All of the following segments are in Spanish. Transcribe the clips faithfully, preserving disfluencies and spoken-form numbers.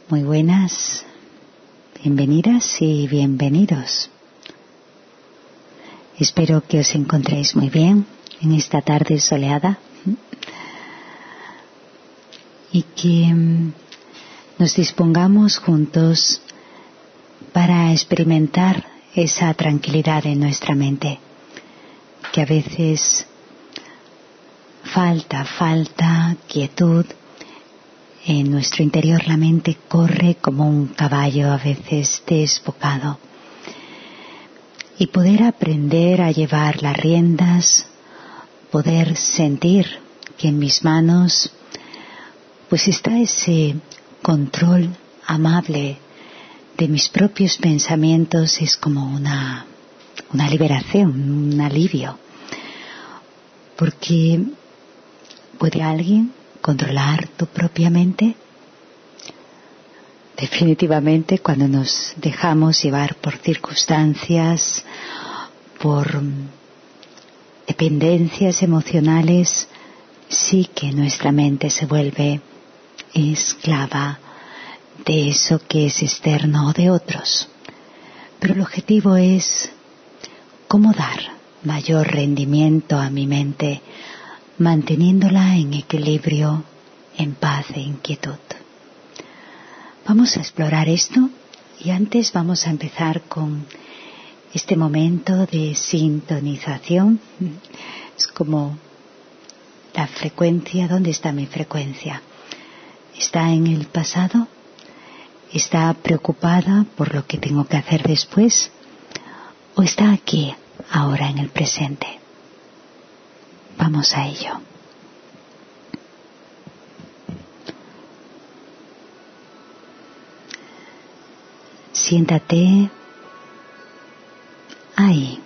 Muy buenas, bienvenidas y bienvenidos. Espero que os encontréis muy bien en esta tarde soleada y que nos dispongamos juntos para experimentar esa tranquilidad en nuestra mente, que a veces falta, falta quietud. En nuestro interior la mente corre como un caballo a veces desbocado. Y poder aprender a llevar las riendas, poder sentir que en mis manos pues está ese control amable de mis propios pensamientos, es como una, una liberación, un alivio. Porque ¿puede alguien controlar tu propia mente? Definitivamente, cuando nos dejamos llevar por circunstancias, por dependencias emocionales, sí que nuestra mente se vuelve esclava de eso que es externo o de otros. Pero el objetivo es cómo dar mayor rendimiento a mi mente, manteniéndola en equilibrio, en paz e inquietud. Vamos a explorar esto y antes vamos a empezar con este momento de sintonización. Es como la frecuencia. ¿Dónde está mi frecuencia? ¿Está en el pasado? ¿Está preocupada por lo que tengo que hacer después? ¿O está aquí, ahora, en el presente? Vamos a ello. Siéntate ahí,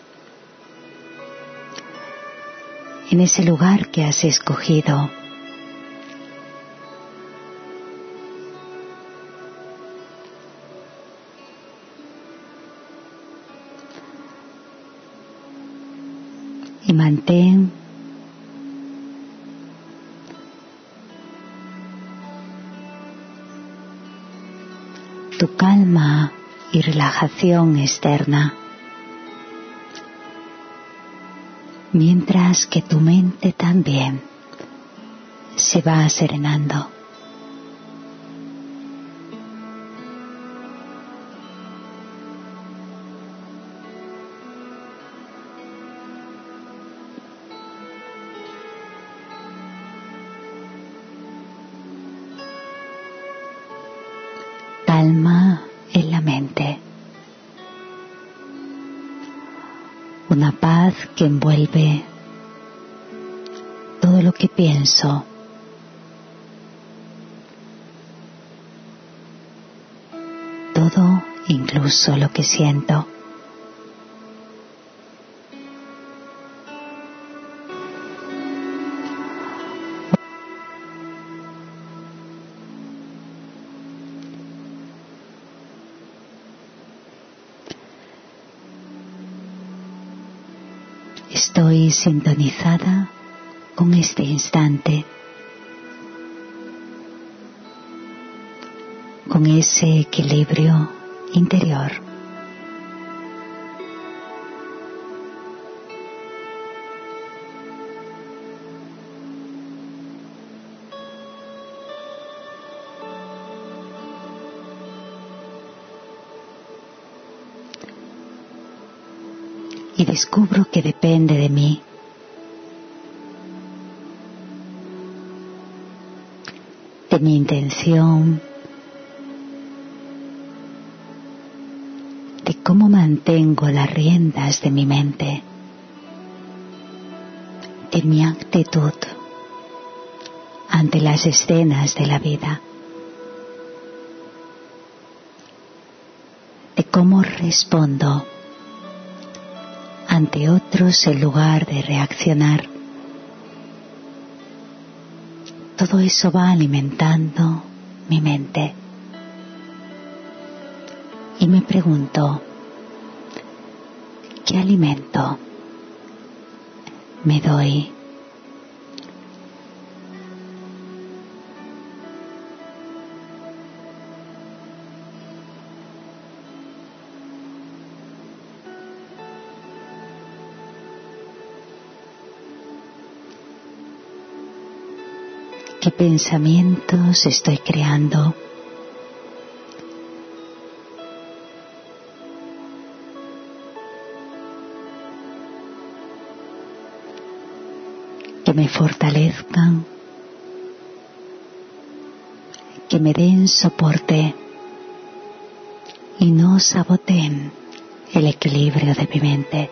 en ese lugar que has escogido. Y mantén tu calma y relajación externa, mientras que tu mente también se va serenando. Calma en la mente, una paz que envuelve todo lo que pienso, todo, incluso lo que siento. Estoy sintonizada con este instante, con ese equilibrio interior. Y descubro que depende de mí de mi intención, de cómo mantengo las riendas de mi mente, de mi actitud ante las escenas de la vida, de cómo respondo ante otros en lugar de reaccionar. Todo eso va alimentando mi mente. Y me pregunto, ¿qué alimento me doy? ¿Qué pensamientos estoy creando? Que me fortalezcan, que me den soporte y no saboteen el equilibrio de mi mente.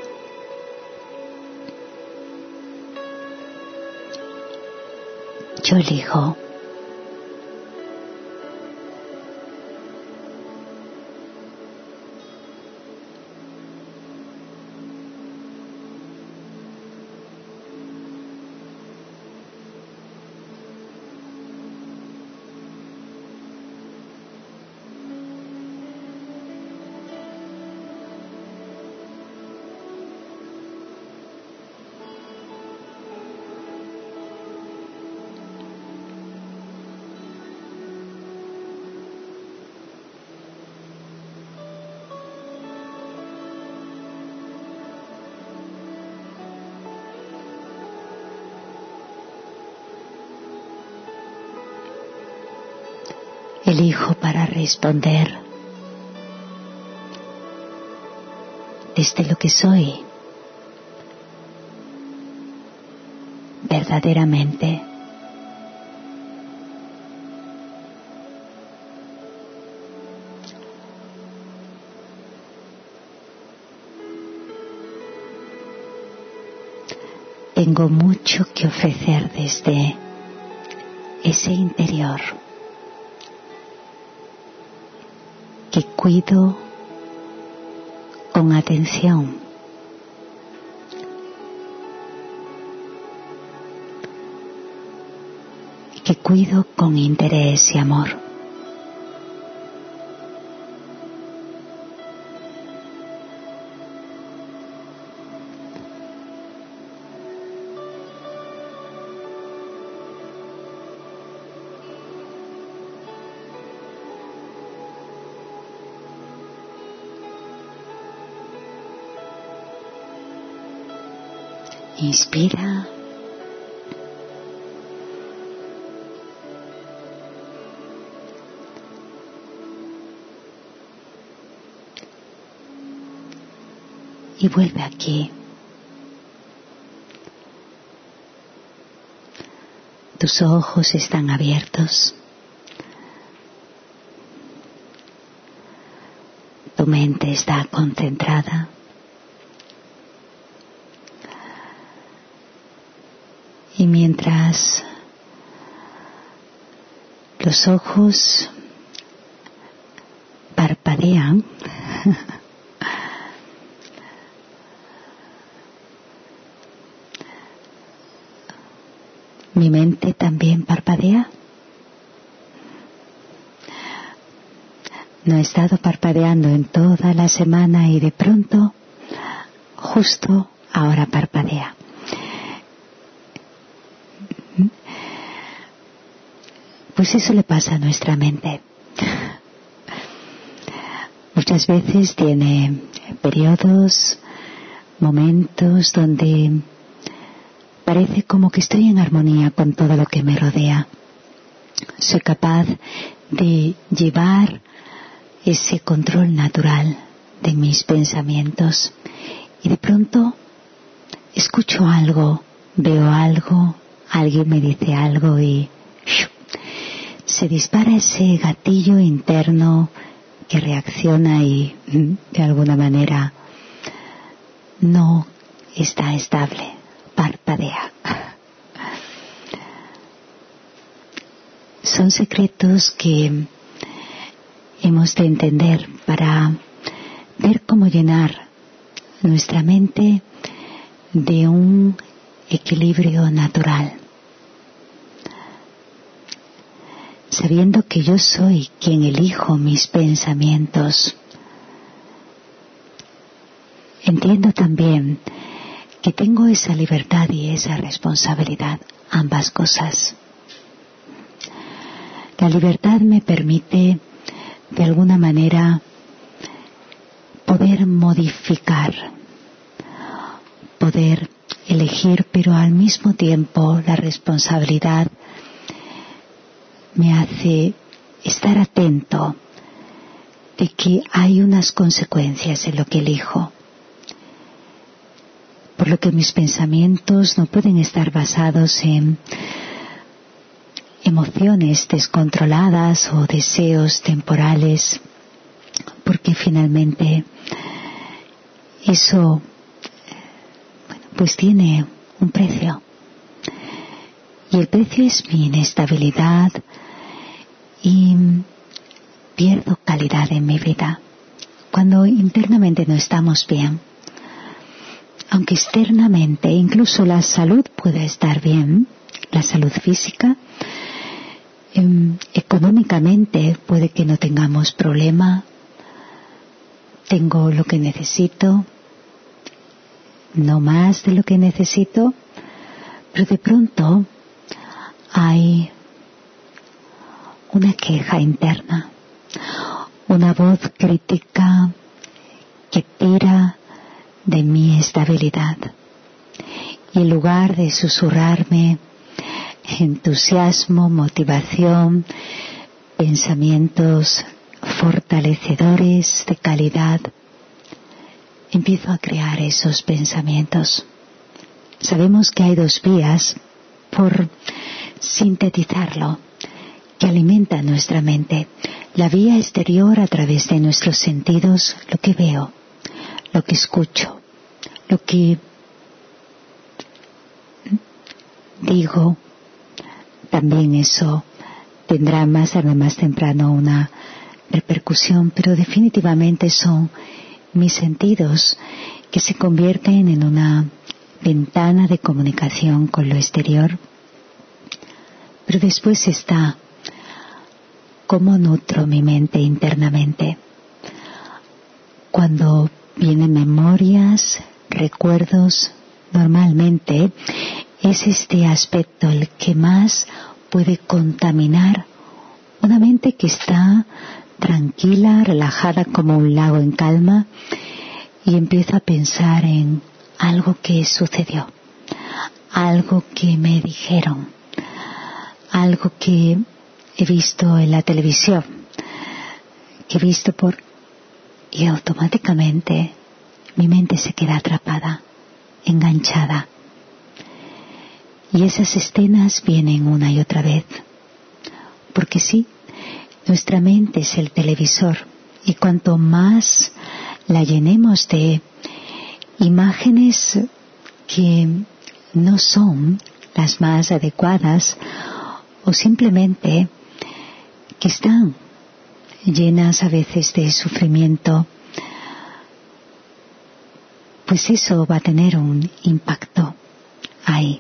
Yo elijo. Elijo para responder desde lo que soy, verdaderamente. Tengo mucho que ofrecer desde ese interior que cuido con atención, que cuido con interés y amor. Inspira. Y vuelve aquí. Tus ojos están abiertos. Tu mente está concentrada. Y mientras los ojos parpadean, mi mente también parpadea. No he estado parpadeando en toda la semana y de pronto, justo ahora parpadea. Pues eso le pasa a nuestra mente. Muchas veces tiene periodos, momentos donde parece como que estoy en armonía con todo lo que me rodea. Soy capaz de llevar ese control natural de mis pensamientos y de pronto escucho algo, veo algo, alguien me dice algo y ¡shup! Se dispara ese gatillo interno que reacciona y de alguna manera no está estable, parpadea. Son secretos que hemos de entender para ver cómo llenar nuestra mente de un equilibrio natural. Sabiendo que yo soy quien elijo mis pensamientos, entiendo también que tengo esa libertad y esa responsabilidad, ambas cosas. La libertad me permite, de alguna manera, poder modificar, poder elegir, pero al mismo tiempo la responsabilidad me hace estar atento de que hay unas consecuencias en lo que elijo, por lo que mis pensamientos no pueden estar basados en emociones descontroladas o deseos temporales, porque finalmente eso, bueno, pues tiene un precio, y el precio es mi inestabilidad y pierdo calidad en mi vida. Cuando internamente no estamos bien, aunque externamente incluso la salud pueda estar bien, la salud física, eh, económicamente puede que no tengamos problema, tengo lo que necesito, no más de lo que necesito, pero de pronto hay una queja interna, una voz crítica que tira de mi estabilidad, y en lugar de susurrarme entusiasmo, motivación, pensamientos fortalecedores de calidad, empiezo a crear esos pensamientos. Sabemos que hay dos vías, por sintetizarlo, que alimentan nuestra mente. La vía exterior, a través de nuestros sentidos, lo que veo, lo que escucho, lo que digo, también eso tendrá más tarde, más temprano una repercusión, pero definitivamente son mis sentidos que se convierten en una ventana de comunicación con lo exterior. Pero después está cómo nutro mi mente internamente. Cuando vienen memorias, recuerdos, normalmente es este aspecto el que más puede contaminar una mente que está tranquila, relajada como un lago en calma, y empieza a pensar en algo que sucedió, algo que me dijeron, algo que he visto en la televisión, que he visto por... y automáticamente mi mente se queda atrapada, enganchada. Y esas escenas vienen una y otra vez. Porque sí, nuestra mente es el televisor, y cuanto más la llenemos de imágenes que no son las más adecuadas, o simplemente que están llenas a veces de sufrimiento, pues eso va a tener un impacto ahí.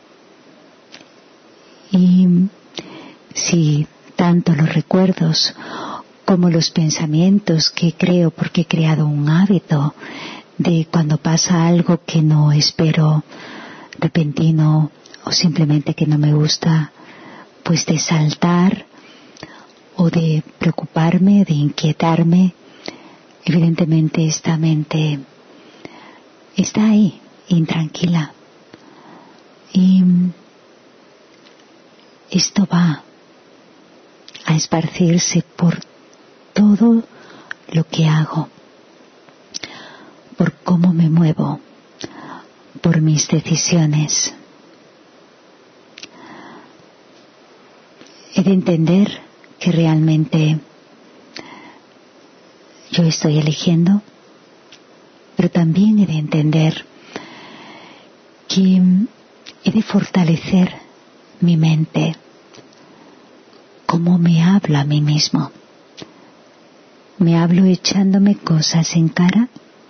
Y si tanto los recuerdos como los pensamientos que creo, porque he creado un hábito de cuando pasa algo que no espero, repentino, o simplemente que no me gusta, pues de saltar o de preocuparme, de inquietarme, evidentemente esta mente está ahí, intranquila. Y esto va a esparcirse por todo lo que hago, por cómo me muevo, por mis decisiones. He de entender que realmente yo estoy eligiendo, pero también he de entender que he de fortalecer mi mente, cómo me hablo a mí mismo. ¿Me hablo echándome cosas en cara?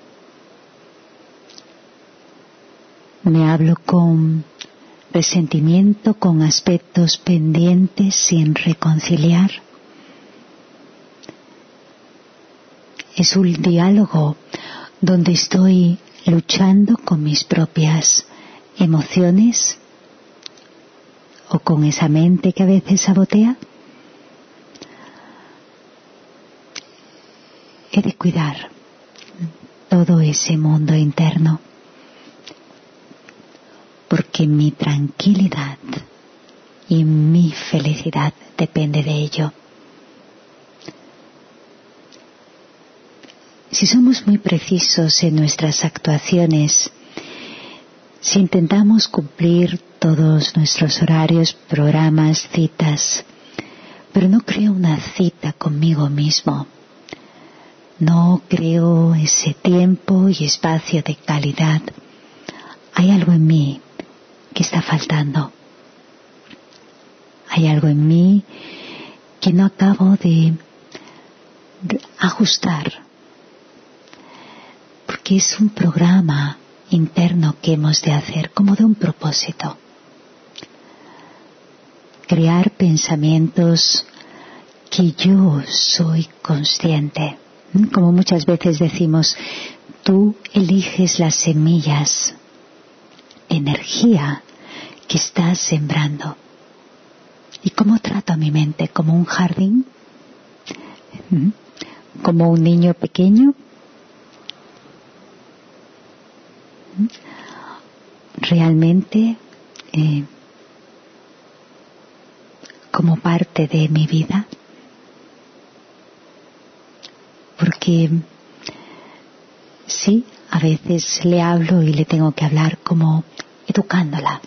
¿Me hablo con resentimiento, con aspectos pendientes sin reconciliar? Es un diálogo donde estoy luchando con mis propias emociones o con esa mente que a veces sabotea. He de cuidar todo ese mundo interno, porque mi tranquilidad y mi felicidad depende de ello. Si somos muy precisos en nuestras actuaciones, si intentamos cumplir todos nuestros horarios, programas, citas, pero no creo una cita conmigo mismo, no creo ese tiempo y espacio de calidad, hay algo en mí que está faltando. Hay algo en mí que no acabo de ajustar, porque es un programa interno que hemos de hacer como de un propósito. Crear pensamientos que yo soy consciente. Como muchas veces decimos, tú eliges las semillas de energía que estás sembrando. ¿Y cómo trato a mi mente? ¿Como un jardín? ¿Como un niño pequeño? Realmente eh, como parte de mi vida, porque sí, a veces le hablo y le tengo que hablar como educándola,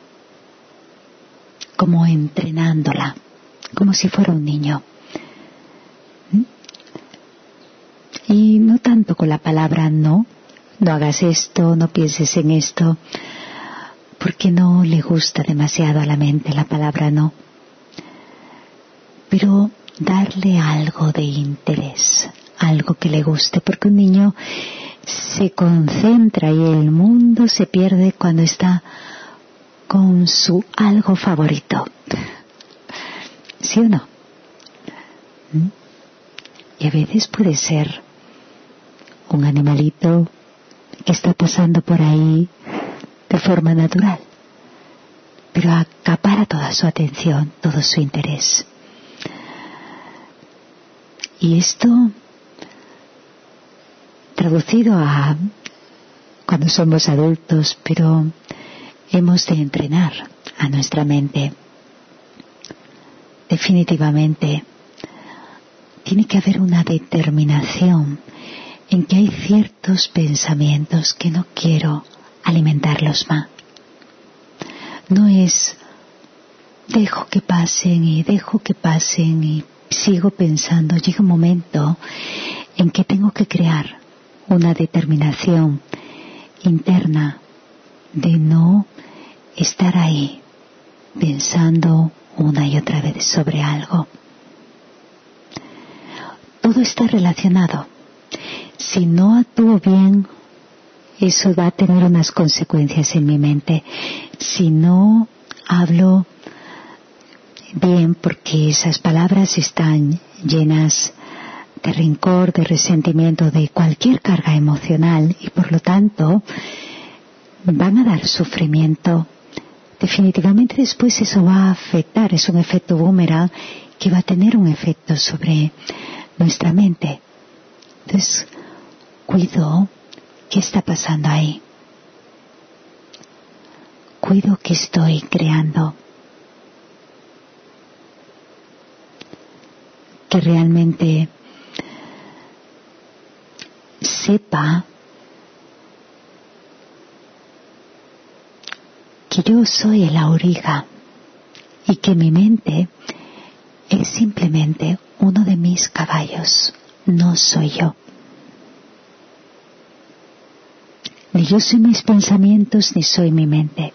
como entrenándola, como si fuera un niño. ¿Mm? Y no tanto con la palabra no, no hagas esto, no pienses en esto, porque no le gusta demasiado a la mente la palabra no. Pero darle algo de interés, algo que le guste, porque un niño se concentra y el mundo se pierde cuando está con su algo favorito. ¿Sí o no? ¿Mm? Y a veces puede ser un animalito que está pasando por ahí de forma natural, pero acapara toda su atención, todo su interés. Y esto, traducido a cuando somos adultos, pero hemos de entrenar a nuestra mente. Definitivamente, tiene que haber una determinación en que hay ciertos pensamientos que no quiero alimentarlos más. No es dejo que pasen y dejo que pasen y sigo pensando. Llega un momento en que tengo que crear una determinación interna de no estar ahí pensando una y otra vez sobre algo. Todo está relacionado. Si no actúo bien, eso va a tener unas consecuencias en mi mente. Si no hablo bien, porque esas palabras están llenas de rencor, de resentimiento, de cualquier carga emocional, y por lo tanto van a dar sufrimiento. Definitivamente después eso va a afectar, es un efecto boomerang que va a tener un efecto sobre nuestra mente. Entonces, cuido qué está pasando ahí. Cuido qué estoy creando. Que realmente sepa que yo soy el auriga y que mi mente es simplemente uno de mis caballos, no soy yo. Ni yo soy mis pensamientos, ni soy mi mente.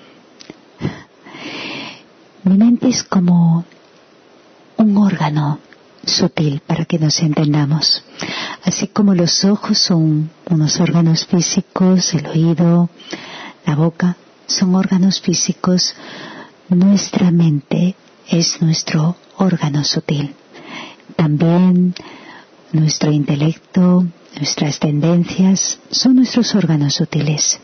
Mi mente es como un órgano sutil, para que nos entendamos. Así como los ojos son unos órganos físicos, el oído, la boca, son órganos físicos, nuestra mente es nuestro órgano sutil. También nuestro intelecto, nuestras tendencias son nuestros órganos sutiles.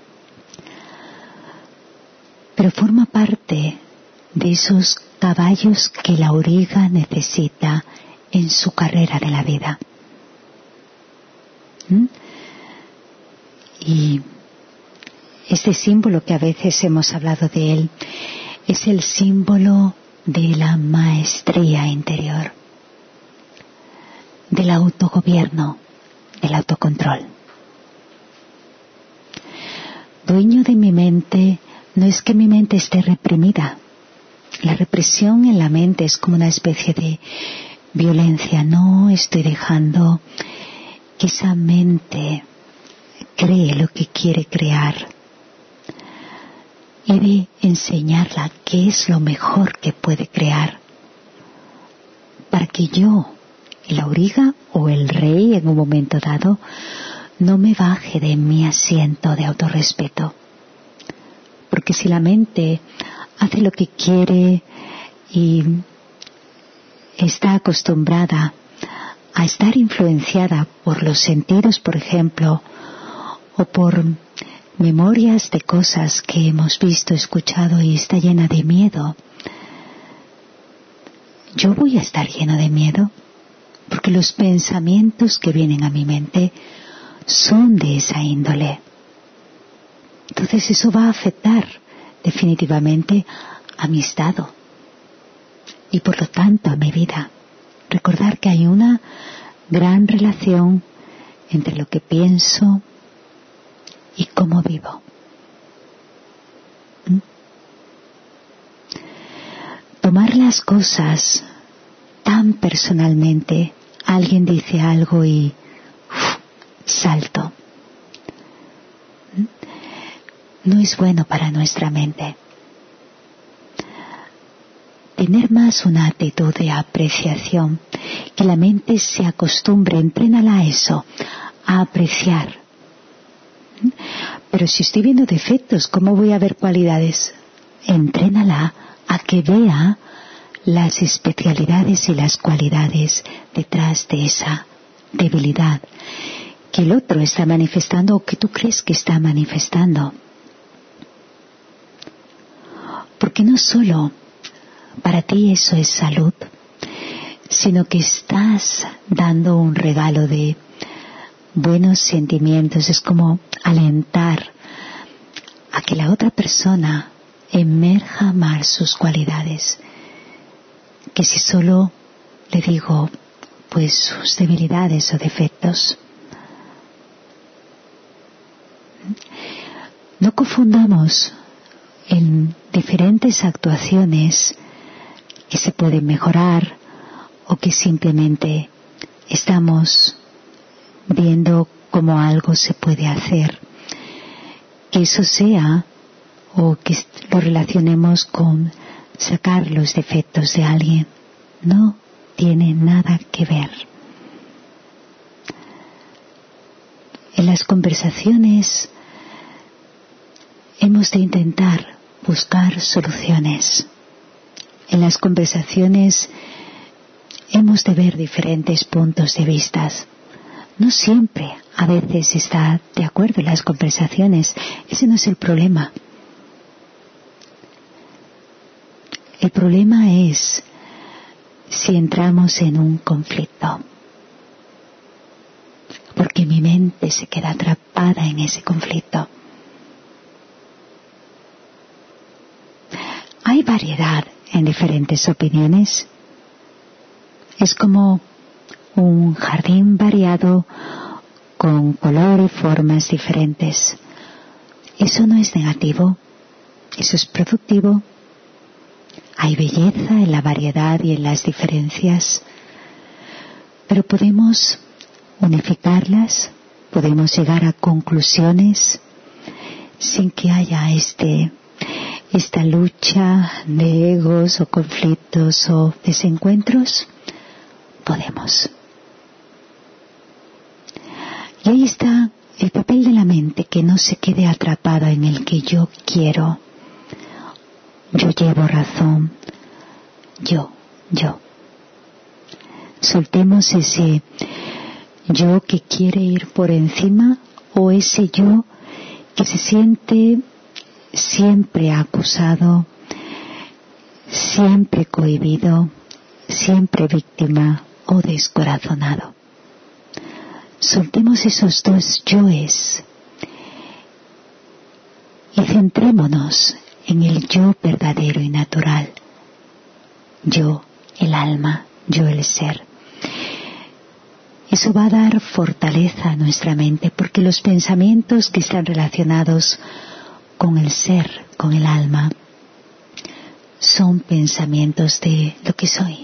Pero forma parte de esos caballos que la auriga necesita en su carrera de la vida. ¿Mm? Y este símbolo que a veces hemos hablado de él es el símbolo de la maestría interior, del autogobierno, del autocontrol. Dueño de mi mente no es que mi mente esté reprimida. La represión en la mente es como una especie de violencia. No estoy dejando que esa mente cree lo que quiere crear. He de enseñarla qué es lo mejor que puede crear, para que yo, el auriga o el rey en un momento dado, no me baje de mi asiento de autorrespeto. Porque si la mente hace lo que quiere y está acostumbrada a estar influenciada por los sentidos, por ejemplo, o por memorias de cosas que hemos visto, escuchado y está llena de miedo, yo voy a estar lleno de miedo porque los pensamientos que vienen a mi mente son de esa índole. Entonces eso va a afectar definitivamente a mi estado y por lo tanto a mi vida. Recordar que hay una gran relación entre lo que pienso y cómo vivo. ¿Mm? Tomar las cosas tan personalmente. Alguien dice algo y uf, salto. ¿Mm? No es bueno para nuestra mente. Tener más una actitud de apreciación, que la mente se acostumbre, entrénala a eso, a apreciar. Pero si estoy viendo defectos, ¿cómo voy a ver cualidades? Entrénala a que vea las especialidades y las cualidades detrás de esa debilidad que el otro está manifestando o que tú crees que está manifestando. Porque no solo para ti eso es salud, sino que estás dando un regalo de buenos sentimientos. Es como alentar a que la otra persona emerja más sus cualidades, que si solo le digo pues sus debilidades o defectos. No confundamos en diferentes actuaciones que se pueden mejorar o que simplemente estamos viendo cómo algo se puede hacer, que eso sea o que lo relacionemos con sacar los defectos de alguien. No tiene nada que ver. En las conversaciones hemos de intentar buscar soluciones. En las conversaciones hemos de ver diferentes puntos de vista. No siempre, a veces está de acuerdo en las conversaciones. Ese no es el problema. El problema es si entramos en un conflicto, porque mi mente se queda atrapada en ese conflicto. Hay variedad en diferentes opiniones. Es como un jardín variado con color y formas diferentes. Eso no es negativo, eso es productivo. Hay belleza en la variedad y en las diferencias, pero podemos unificarlas, podemos llegar a conclusiones sin que haya este, esta lucha de egos o conflictos o desencuentros. Podemos. Y ahí está el papel de la mente, que no se quede atrapada en el que yo quiero. Yo llevo razón. Yo, yo. Soltemos ese yo que quiere ir por encima o ese yo que se siente siempre acusado, siempre cohibido, siempre víctima o descorazonado. Soltemos esos dos yoes y centrémonos en el yo verdadero y natural. Yo, el alma, yo, el ser. Eso va a dar fortaleza a nuestra mente, porque los pensamientos que están relacionados con el ser, con el alma, son pensamientos de lo que soy,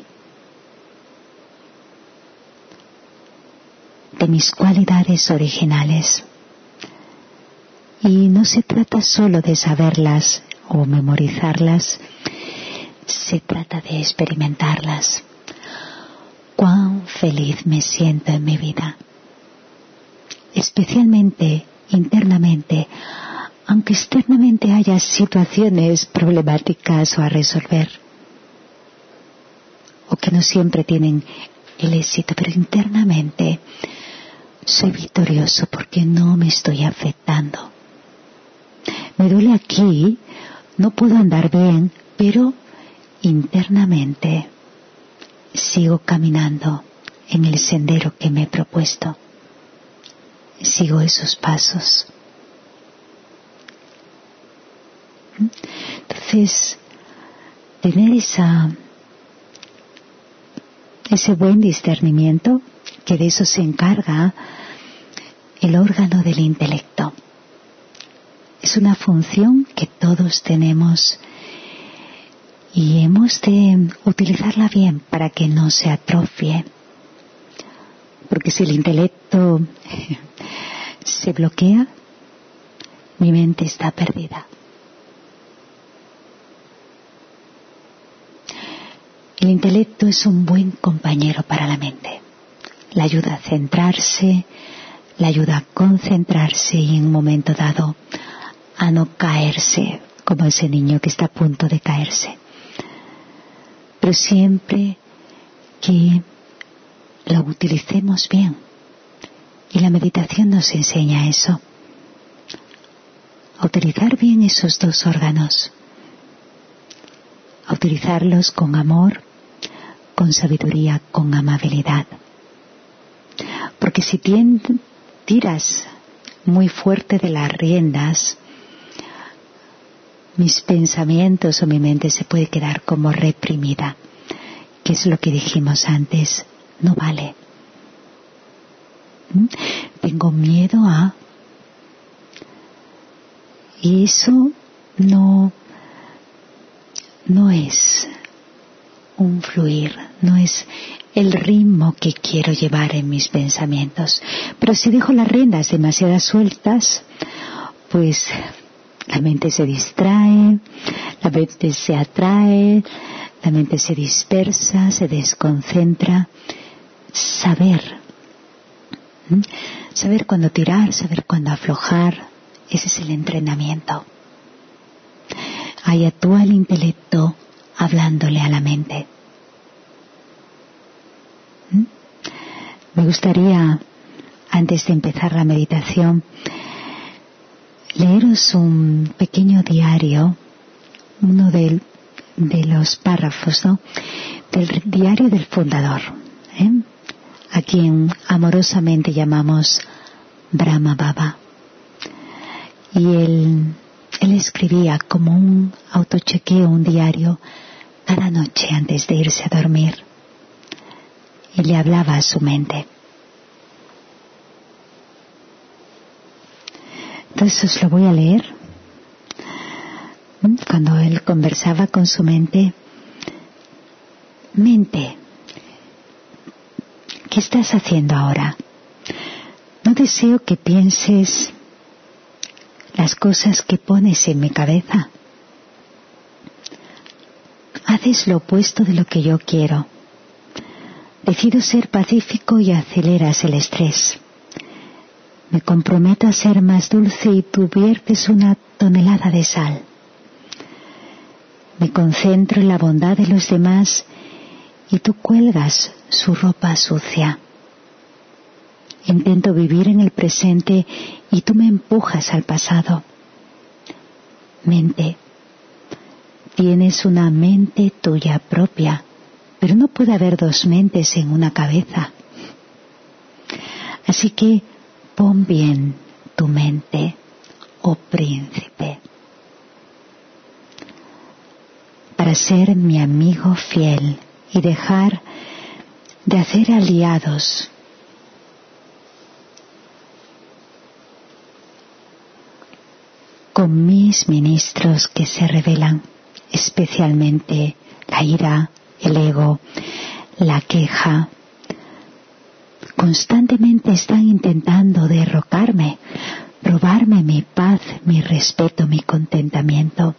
de mis cualidades originales. Y no se trata solo de saberlas o memorizarlas, se trata de experimentarlas. Cuán feliz me siento en mi vida, especialmente internamente, aunque externamente haya situaciones problemáticas o a resolver, o que no siempre tienen el éxito, pero internamente soy victorioso porque no me estoy afectando. Me duele aquí, no puedo andar bien, pero internamente sigo caminando en el sendero que me he propuesto. Sigo esos pasos. Entonces, tener esa, ese buen discernimiento, que de eso se encarga el órgano del intelecto. Es una función que todos tenemos y hemos de utilizarla bien para que no se atrofie. Porque si el intelecto se bloquea, mi mente está perdida. El intelecto es un buen compañero para la mente. La ayuda a centrarse, la ayuda a concentrarse y en un momento dado a no caerse, como ese niño que está a punto de caerse. Pero siempre que lo utilicemos bien. Y la meditación nos enseña eso. A utilizar bien esos dos órganos. A utilizarlos con amor, con sabiduría, con amabilidad. Porque si tiras muy fuerte de las riendas, mis pensamientos o mi mente se puede quedar como reprimida, que es lo que dijimos antes, no vale. ¿Mm? Tengo miedo a... Y eso no, no es un fluir, no es el ritmo que quiero llevar en mis pensamientos. Pero si dejo las riendas demasiado sueltas, pues la mente se distrae, la mente se atrae, la mente se dispersa, se desconcentra. Saber, ¿Mm? saber cuándo tirar, saber cuándo aflojar, ese es el entrenamiento. Ahí actúa el intelecto hablándole a la mente. ¿Mm? Me gustaría, antes de empezar la meditación, leeros un pequeño diario, uno de, de los párrafos, ¿no?, del diario del fundador, ¿eh? a quien amorosamente llamamos Brahma Baba. Y él, él escribía como un autochequeo, un diario, cada noche antes de irse a dormir. Y le hablaba a su mente. Entonces os lo voy a leer. Cuando él conversaba con su mente, mente, ¿qué estás haciendo ahora? No deseo que pienses las cosas que pones en mi cabeza. Haces lo opuesto de lo que yo quiero. Decido ser pacífico y aceleras el estrés. Me comprometo a ser más dulce y tú viertes una tonelada de sal. Me concentro en la bondad de los demás y tú cuelgas su ropa sucia. Intento vivir en el presente y tú me empujas al pasado. Mente, tienes una mente tuya propia, pero no puede haber dos mentes en una cabeza. Así que pon bien tu mente, oh príncipe. para ser mi amigo fiel y dejar de hacer aliados con mis ministros que se rebelan, especialmente la ira, el ego, la queja. Constantemente están intentando derrocarme, robarme mi paz, mi respeto, mi contentamiento.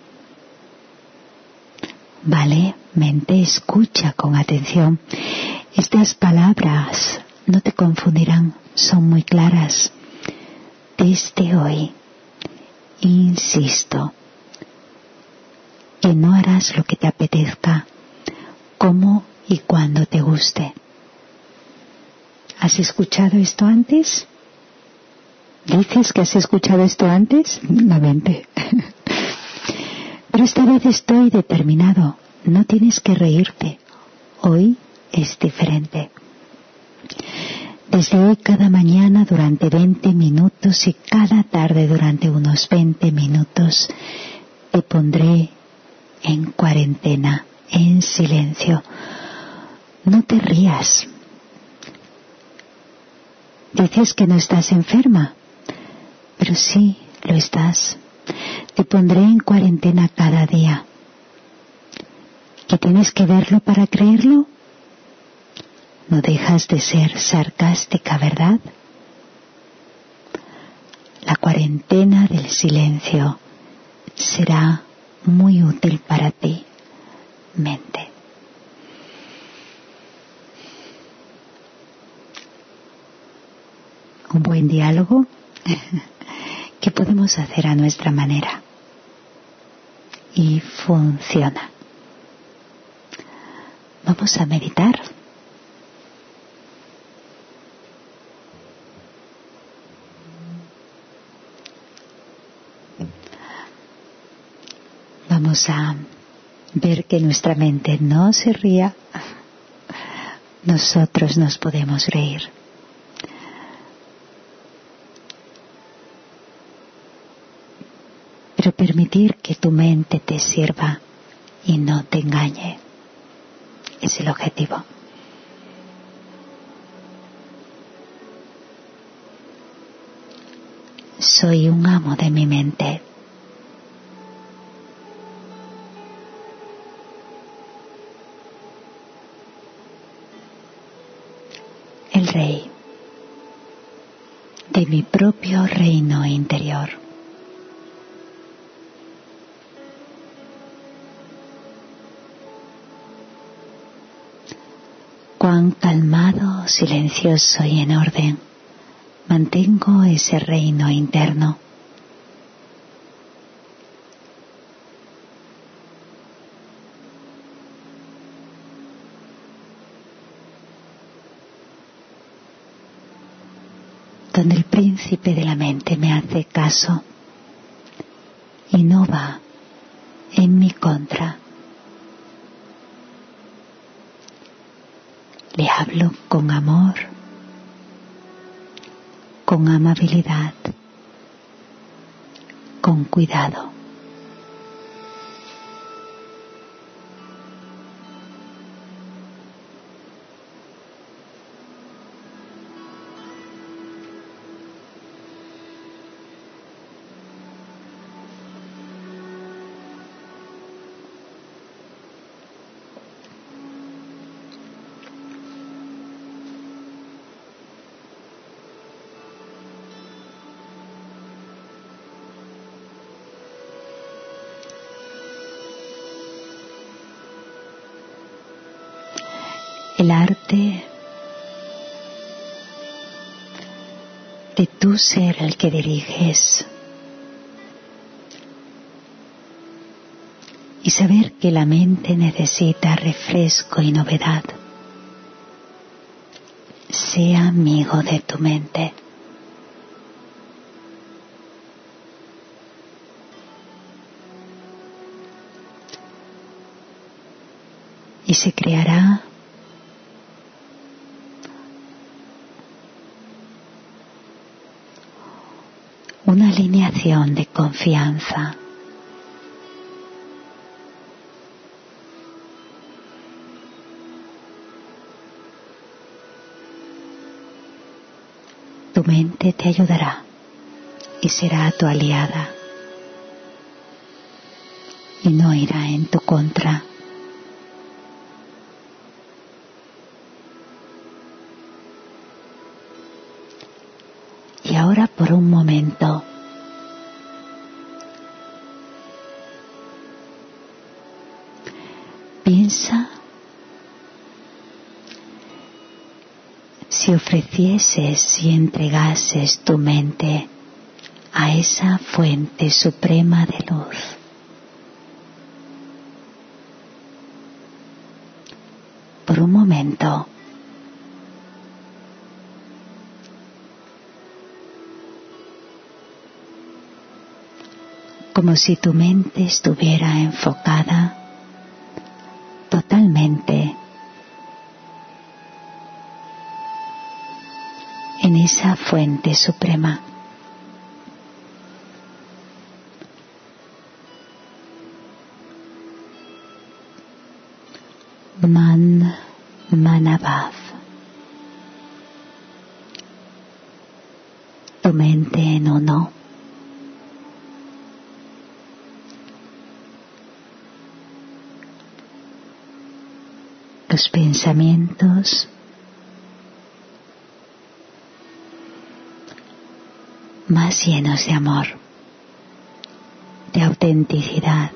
Vale, mente, escucha con atención. Estas palabras no te confundirán, son muy claras. Desde hoy, insisto, que no harás lo que te apetezca, como y cuando te guste. ¿Has escuchado esto antes? ¿Dices que has escuchado esto antes? La mente. Pero esta vez estoy determinado. No tienes que reírte. Hoy es diferente. Desde hoy cada mañana durante veinte minutos y cada tarde durante unos veinte minutos te pondré en cuarentena, en silencio. No te rías. Dices que no estás enferma, pero sí lo estás. Te pondré en cuarentena cada día. ¿Que tienes que verlo para creerlo? No dejas de ser sarcástica, ¿verdad? La cuarentena del silencio será muy útil para ti, mente. Un buen diálogo que podemos hacer a nuestra manera y funciona. Vamos a meditar. Vamos a ver que nuestra mente no se ría. Nosotros nos podemos reír. Pero permitir que tu mente te sirva y no te engañe es el objetivo. Soy un amo de mi mente. El rey de mi propio reino interior. Cuán calmado, silencioso y en orden mantengo ese reino interno. Donde el príncipe de la mente me hace caso y no va en mi contra. Le hablo con amor, con amabilidad, con cuidado. El arte de tú ser el que diriges y saber que la mente necesita refresco y novedad. Sea amigo de tu mente. Y se creará una alineación de confianza, tu mente te ayudará y será tu aliada y no irá en tu contra. Y ahora por un momento piensa si ofrecieses y entregases tu mente a esa fuente suprema de luz. Por un momento como si tu mente estuviera enfocada totalmente en esa fuente suprema. Man Manavav. Tu mente en uno. Los pensamientos más llenos de amor, de autenticidad,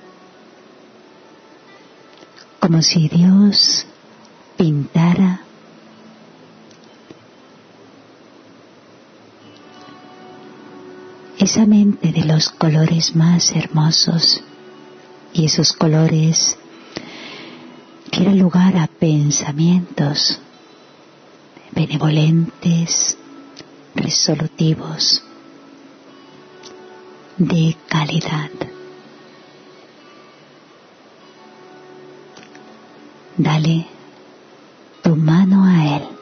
como si Dios pintara esa mente de los colores más hermosos, y esos colores dieran lugar a pensamientos benevolentes, resolutivos, de calidad. Dale tu mano a Él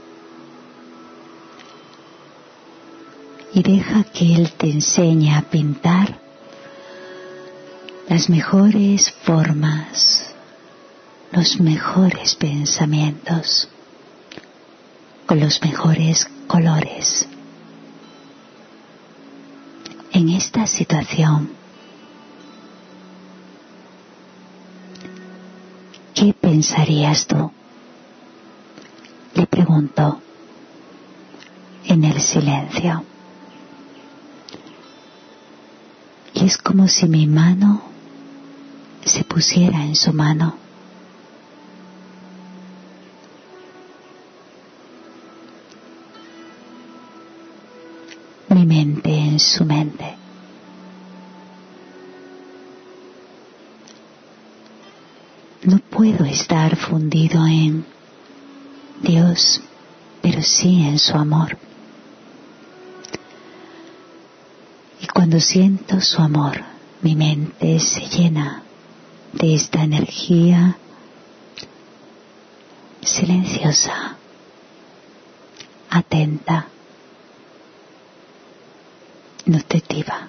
y deja que Él te enseñe a pintar las mejores formas, los mejores pensamientos, con los mejores colores. En esta situación, ¿qué pensarías tú? Le pregunto en el silencio. Y es como si mi mano se pusiera en su mano. Mi mente en su mente. No puedo estar fundido en Dios, pero sí en su amor. Y cuando siento su amor, mi mente se llena de esta energía silenciosa, atenta, nutritiva.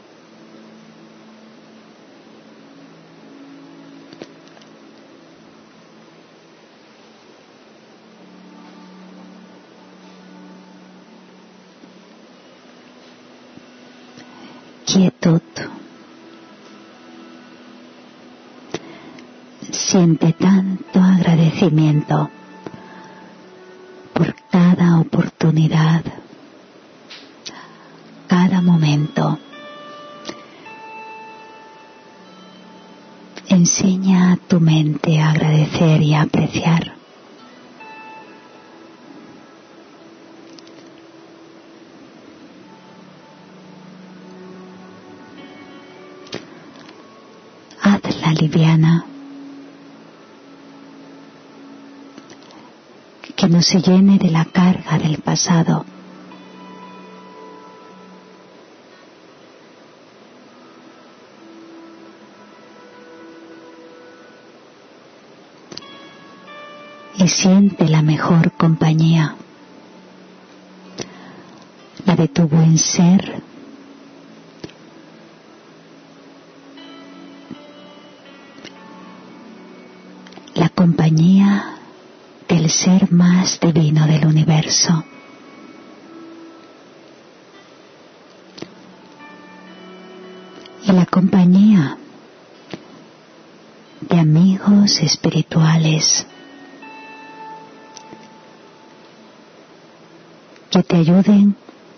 Quietud. Siente tanto agradecimiento por cada oportunidad, cada momento. Enseña a tu mente a agradecer y a apreciar. Hazla liviana, que no se llene de la carga del pasado. Y siente la mejor compañía, la de tu buen ser, la compañía del ser más divino del universo. maestros espirituales que te ayuden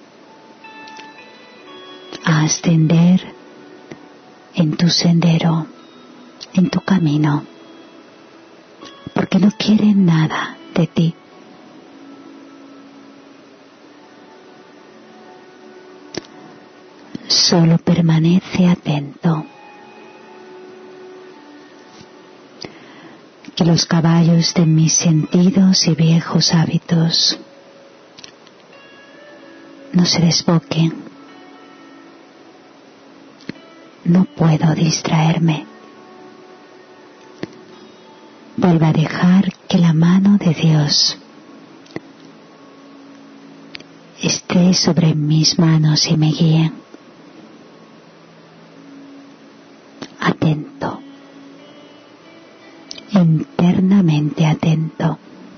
a ascender en tu sendero, en tu camino, porque no quieren nada de ti. Solo permanece atento. Que los caballos de mis sentidos y viejos hábitos no se desboquen. No puedo distraerme. Vuelvo a dejar que la mano de Dios esté sobre mis manos y me guíe. Atento, internamente atento,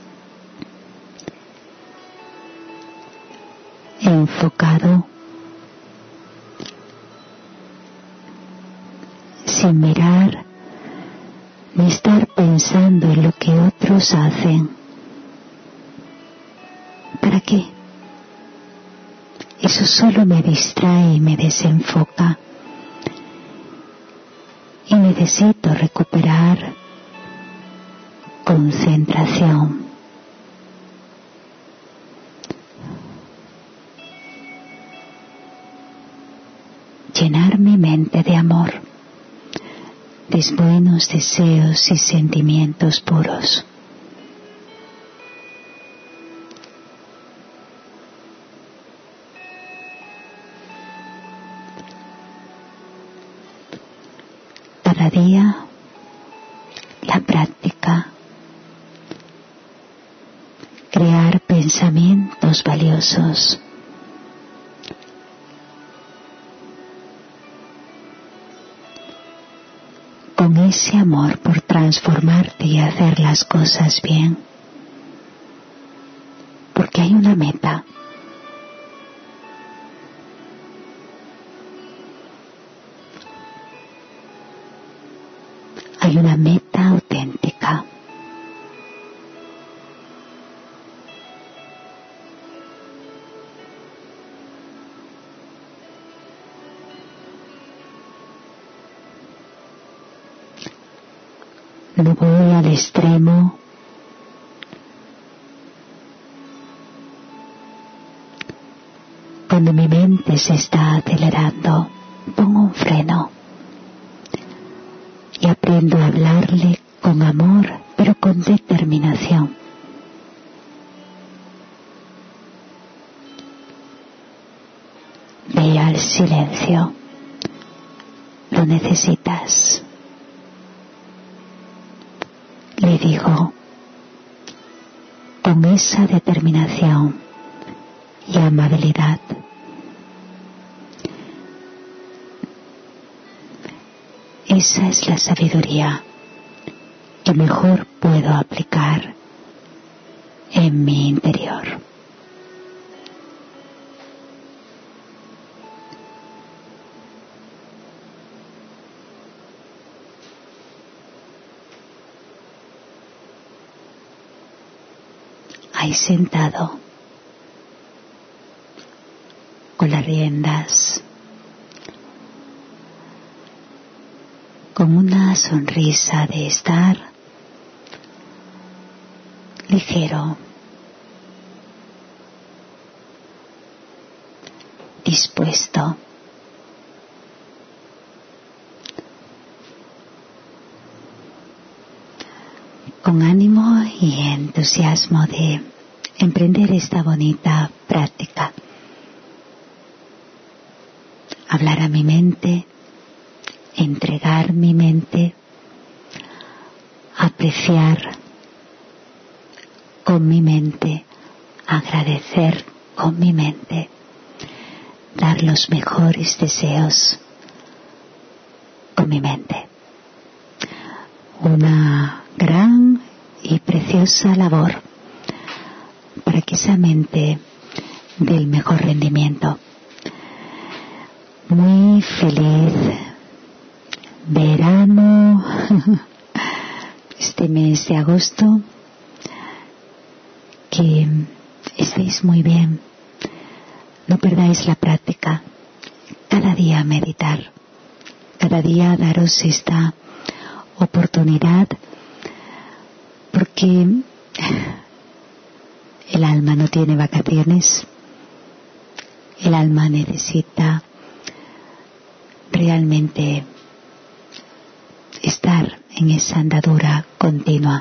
enfocado, sin mirar ni estar pensando en lo que otros hacen. ¿Para qué? Eso solo me distrae y me desenfoca. Y necesito recuperar concentración. Llenar mi mente de amor, de buenos deseos y sentimientos puros. Cada día la práctica, crear pensamientos valiosos, con ese amor por transformarte y hacer las cosas bien, porque hay una meta. Hay una meta auténtica. No voy al extremo cuando mi mente se está acelerando. Pongo un freno y aprendo a hablarle con amor, pero con determinación. Ve al silencio. Lo necesitas. Le digo con esa determinación y amabilidad. Esa es la sabiduría que mejor puedo aplicar en mi interior. Ahí sentado, con las riendas, con una sonrisa de estar ligero, dispuesto, con ánimo y entusiasmo de emprender esta bonita práctica. Hablar a mi mente, entregar mi mente, apreciar con mi mente, agradecer con mi mente, dar los mejores deseos con mi mente. Una gran y preciosa labor para que esa mente dé el mejor rendimiento. Muy feliz verano. este mes de agosto, que estéis muy bien. No perdáis la práctica. Cada día meditar. Cada día daros esta oportunidad, porque el alma no tiene vacaciones. El alma necesita realmente estar en esa andadura continua.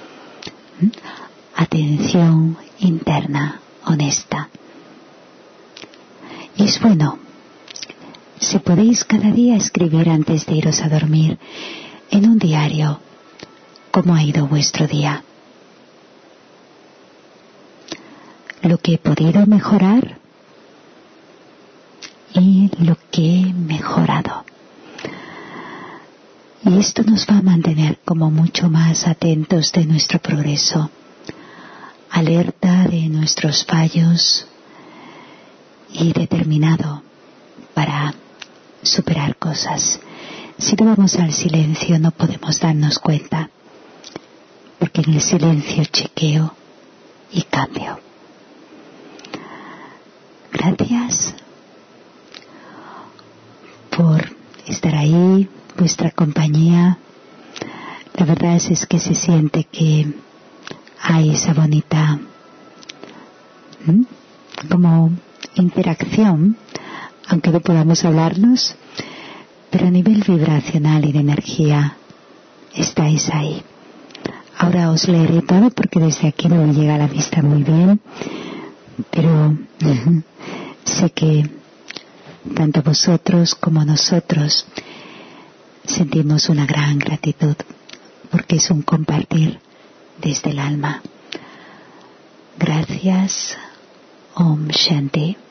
Atención interna, honesta. Y es bueno, si podéis cada día escribir antes de iros a dormir en un diario cómo ha ido vuestro día. Lo que he podido mejorar y lo que he mejorado. Y esto nos va a mantener como mucho más atentos de nuestro progreso, alerta de nuestros fallos y determinado para superar cosas. Si no vamos al silencio no podemos darnos cuenta, porque en el silencio chequeo y cambio. Gracias por estar ahí, vuestra compañía. La verdad es, es que se siente que hay esa bonita ¿m? como interacción, aunque no podamos hablarnos, pero a nivel vibracional y de energía estáis ahí. Ahora os leeré todo porque desde aquí no me llega la vista muy bien, pero uh-huh, sé que tanto vosotros como nosotros sentimos una gran gratitud, porque es un compartir desde el alma. Gracias. Om Shanti.